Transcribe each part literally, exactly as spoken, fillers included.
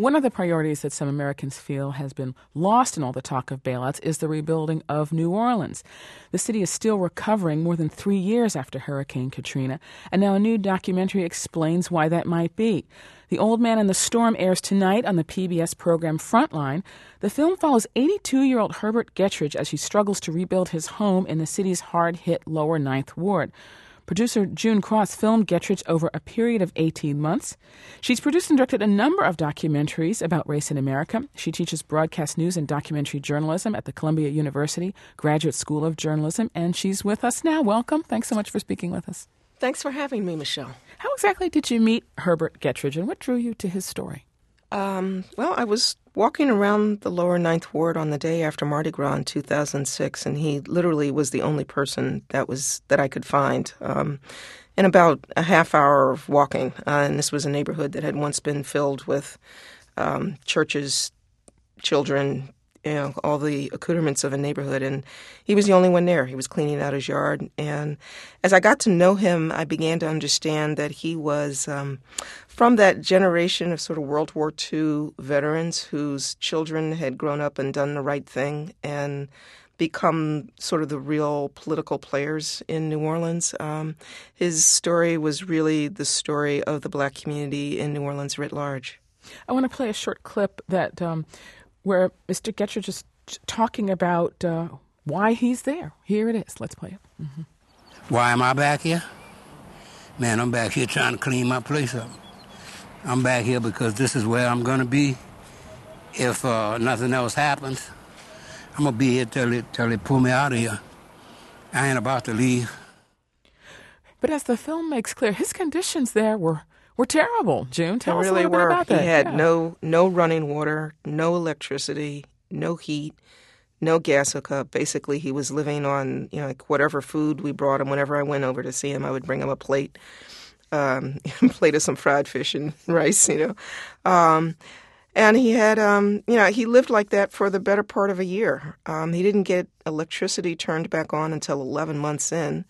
One of the priorities that some Americans feel has been lost in all the talk of bailouts is the rebuilding of New Orleans. The city is still recovering more than three years after Hurricane Katrina, and now a new documentary explains why that might be. The Old Man and the Storm airs tonight on the P B S program Frontline. The film follows eighty-two-year-old Herbert Gettridge as he struggles to rebuild his home in the city's hard-hit Lower Ninth Ward. Producer June Cross filmed Gettridge over a period of eighteen months. She's produced and directed a number of documentaries about race in America. She teaches broadcast news and documentary journalism at the Columbia University Graduate School of Journalism, and she's with us now. Welcome. Thanks so much for speaking with us. Thanks for having me, Michelle. How exactly did you meet Herbert Gettridge, and what drew you to his story? Um, well, I was walking around the Lower Ninth Ward on the day after Mardi Gras in two thousand six, and he literally was the only person that was that I could find um, in about a half hour of walking. Uh, and this was a neighborhood that had once been filled with um, churches, children, you know, all the accoutrements of a neighborhood, and he was the only one there. He was cleaning out his yard, and as I got to know him, I began to understand that he was um, from that generation of sort of World War Two veterans whose children had grown up and done the right thing and become sort of the real political players in New Orleans. Um, his story was really the story of the black community in New Orleans writ large. I want to play a short clip that um, where Mister Gettridge is talking about uh, why he's there. Here it is. Let's play it. Mm-hmm. Why am I back here? Man, I'm back here trying to clean my place up. I'm back here because this is where I'm going to be if uh, nothing else happens. I'm going to be here till they, till they pull me out of here. I ain't about to leave. But as the film makes clear, his conditions there were were terrible. June, tell they us really a little were. bit about he that. He had yeah. no no running water, no electricity, no heat, no gas hookup. Basically, he was living on, you know, like whatever food we brought him. Whenever I went over to see him, I would bring him a plate, um, a plate of some fried fish and rice, you know. Um, and he had, um, you know, he lived like that for the better part of a year. Um, he didn't get electricity turned back on until eleven months in.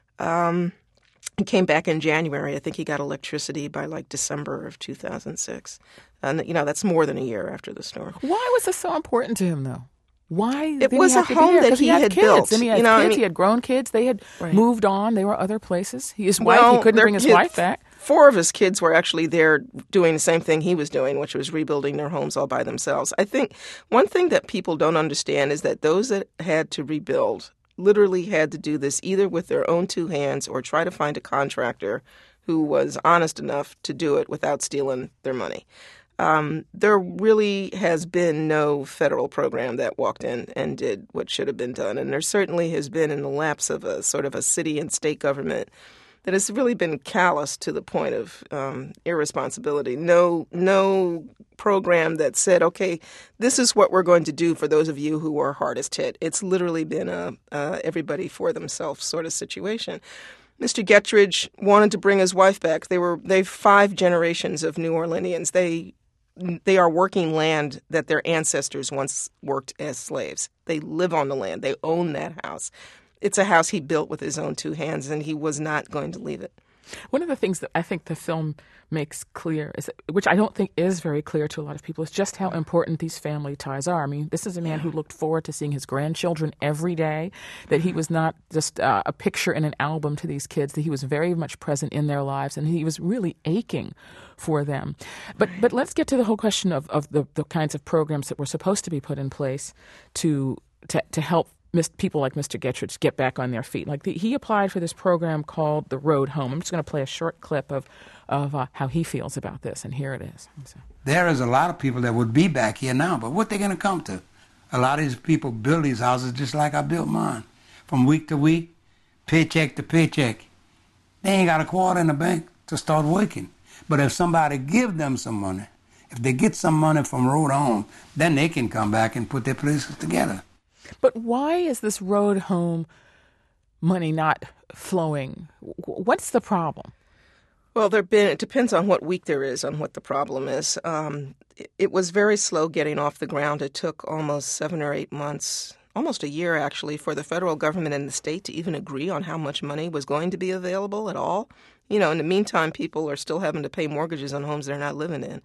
Um, He came back in January. I think he got electricity by like December of two thousand six. And, you know, that's more than a year after the storm. Why was this so important to him, though? Why? It was he a home that he, he had, had kids. built. And he had you know, kids. I mean, he had grown kids. They had right. moved on. They were other places. He, his well, wife, he couldn't bring his his, wife back. Four of his kids were actually there doing the same thing he was doing, which was rebuilding their homes all by themselves. I think one thing that people don't understand is that those that had to rebuild literally had to do this either with their own two hands or try to find a contractor who was honest enough to do it without stealing their money. Um, there really has been no federal program that walked in and did what should have been done. And there certainly has been, in the lapse of a sort of a city and state government, that has really been callous to the point of um, irresponsibility. No, no program that said, okay, this is what we're going to do for those of you who are hardest hit. It's literally been a uh, everybody for themselves sort of situation. Mister Gettridge wanted to bring his wife back. They were they've five generations of New Orleanians. They they are working land that their ancestors once worked as slaves. They live on the land. They own that house. It's a house he built with his own two hands, and he was not going to leave it. One of the things that I think the film makes clear, is, which I don't think is very clear to a lot of people, is just how important these family ties are. I mean, this is a man who looked forward to seeing his grandchildren every day, that he was not just uh, a picture in an album to these kids, that he was very much present in their lives, and he was really aching for them. But but let's get to the whole question of, of the, the kinds of programs that were supposed to be put in place to to, to help people like Mister Gettridge get back on their feet. Like the, he applied for this program called the Road Home. I'm just going to play a short clip of of uh, how he feels about this, and here it is. So. There is a lot of people that would be back here now, but what they going to come to? A lot of these people build these houses just like I built mine, from week to week, paycheck to paycheck. They ain't got a quarter in the bank to start working. But if somebody give them some money, if they get some money from Road Home, then they can come back and put their places together. But why is this Road Home money not flowing? What's the problem? Well, there been it depends on what week there is on what the problem is. Um, it, it was very slow getting off the ground. It took almost seven or eight months, almost a year actually, for the federal government and the state to even agree on how much money was going to be available at all. You know, in the meantime, people are still having to pay mortgages on homes they're not living in.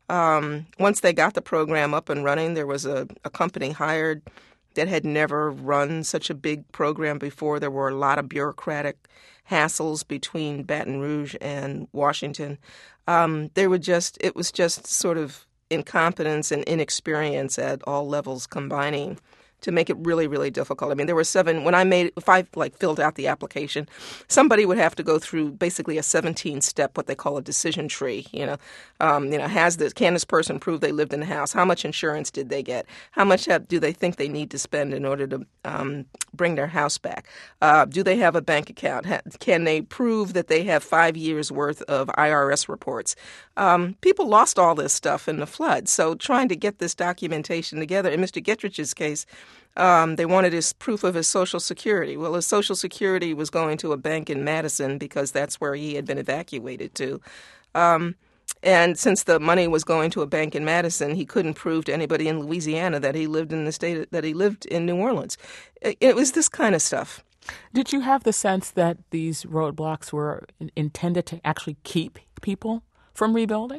Um, once they got the program up and running, there was a, a company hired that had never run such a big program before. There were a lot of bureaucratic hassles between Baton Rouge and Washington. Um, they were just, it was just sort of incompetence and inexperience at all levels combining to make it really, really difficult. I mean, there were seven, when I made, if I like filled out the application, somebody would have to go through basically a seventeen-step, what they call a decision tree, you know. Um, you know, has this, can this person prove they lived in the house? How much insurance did they get? How much have, do they think they need to spend in order to um, bring their house back? Uh, do they have a bank account? Ha- can they prove that they have five years worth of I R S reports? Um, people lost all this stuff in the flood. So trying to get this documentation together, in Mister Gettridge's case, Um, they wanted his proof of his Social Security. Well, his Social Security was going to a bank in Madison because that's where he had been evacuated to. Um, and since the money was going to a bank in Madison, he couldn't prove to anybody in Louisiana that he lived in the state, that he lived in New Orleans. It, it was this kind of stuff. Did you have the sense that these roadblocks were in- intended to actually keep people from rebuilding?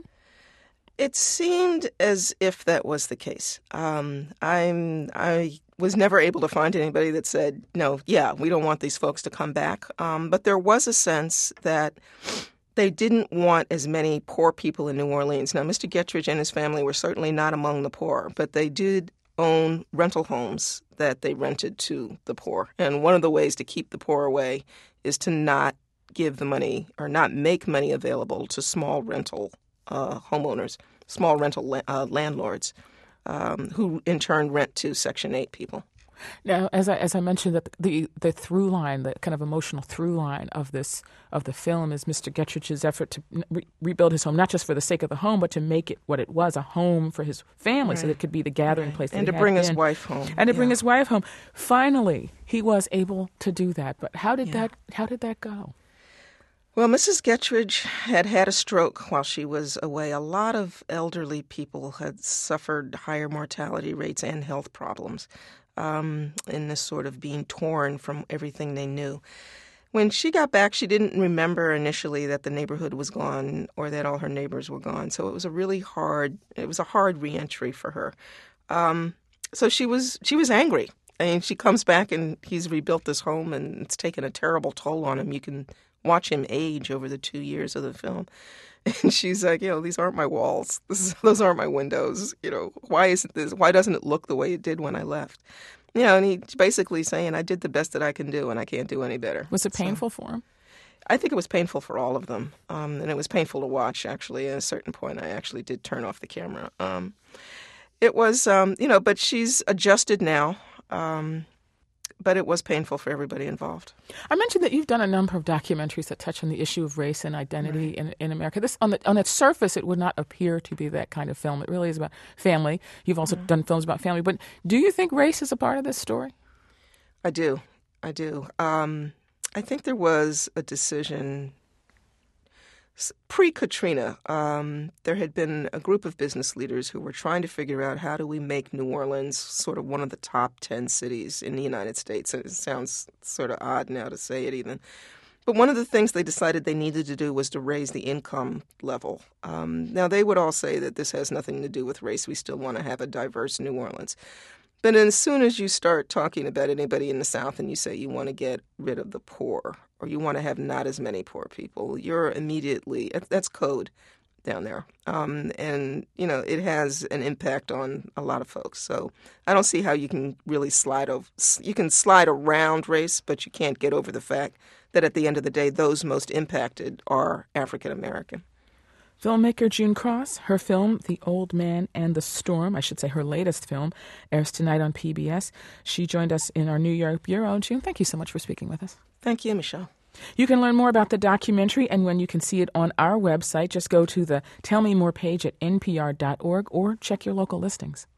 It seemed as if that was the case. Um, I'm I was never able to find anybody that said, no, yeah, we don't want these folks to come back. Um, but there was a sense that they didn't want as many poor people in New Orleans. Now, Mister Gettridge and his family were certainly not among the poor, but they did own rental homes that they rented to the poor. And one of the ways to keep the poor away is to not give the money or not make money available to small rental uh, homeowners, small rental la- uh, landlords, um, who in turn rent to Section eight people. Now, as I as I mentioned, that the the through line, the kind of emotional through line of this of the film is Mister Gettridge's effort to re- rebuild his home, not just for the sake of the home, but to make it what it was, a home for his family, right. So that it could be the gathering place, that and he to bring had his been. wife home, and to yeah. bring his wife home. Finally, he was able to do that. But how did yeah. that how did that go? Well, Missus Gettridge had had a stroke while she was away. A lot of elderly people had suffered higher mortality rates and health problems um, in this sort of being torn from everything they knew. When she got back, she didn't remember initially that the neighborhood was gone or that all her neighbors were gone. So it was a really hard, it was a hard reentry for her. Um, so she was she was angry. I mean, she comes back and he's rebuilt this home and it's taken a terrible toll on him. You can watch him age over the two years of the film. And she's like, you know, these aren't my walls. This is, those aren't my windows. You know, why isn't this, why doesn't it look the way it did when I left? You know, and he's basically saying, I did the best that I can do and I can't do any better. Was it painful so, for him? I think it was painful for all of them. Um, and it was painful to watch, actually. At a certain point, I actually did turn off the camera. Um, it was, um, you know, but she's adjusted now. Um, But it was painful for everybody involved. I mentioned that you've done a number of documentaries that touch on the issue of race and identity right. in, in America. This on the on its surface, it would not appear to be that kind of film. It really is about family. You've also mm-hmm. done films about family. But do you think race is a part of this story? I do. I do. Um, I think there was a decision pre-Katrina. Um, there had been a group of business leaders who were trying to figure out how do we make New Orleans sort of one of the top ten cities in the United States. It sounds sort of odd now to say it even. But one of the things they decided they needed to do was to raise the income level. Um, now, they would all say that this has nothing to do with race. We still want to have a diverse New Orleans. But as soon as you start talking about anybody in the South and you say you want to get rid of the poor or you want to have not as many poor people, you're immediately, that's code down there. Um, and, you know, it has an impact on a lot of folks. So I don't see how you can really slide over, you can slide around race, but you can't get over the fact that at the end of the day, those most impacted are African American. Filmmaker June Cross, her film, The Old Man and the Storm, I should say her latest film, airs tonight on P B S. She joined us in our New York bureau. June, thank you so much for speaking with us. Thank you, Michelle. You can learn more about the documentary and when you can see it on our website. Just go to the Tell Me More page at N P R dot org or check your local listings.